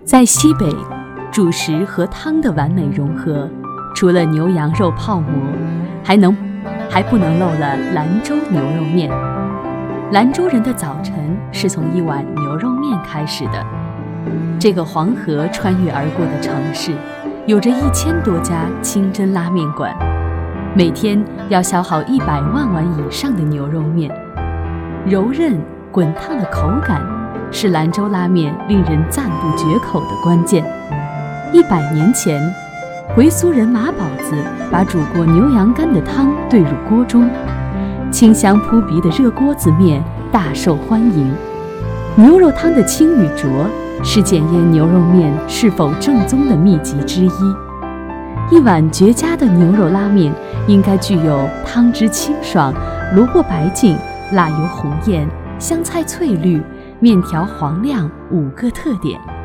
在西北，主食和汤的完美融合，除了牛羊肉泡馍，还不能漏了兰州牛肉面。兰州人的早晨是从一碗牛肉面开始的。这个黄河穿越而过的城市，有着1000多家清真拉面馆，每天要消耗100万碗以上的牛肉面。柔韧滚烫的口感是兰州拉面令人赞不绝口的关键。100年前，回族人马宝子把煮过牛羊肝的汤兑入锅中，清香扑鼻的热锅子面大受欢迎。牛肉汤的清与浊是检验牛肉面是否正宗的秘籍之一。一碗绝佳的牛肉拉面应该具有汤汁清爽、萝卜白净、辣油红艳、香菜翠绿、面条黄亮5个特点。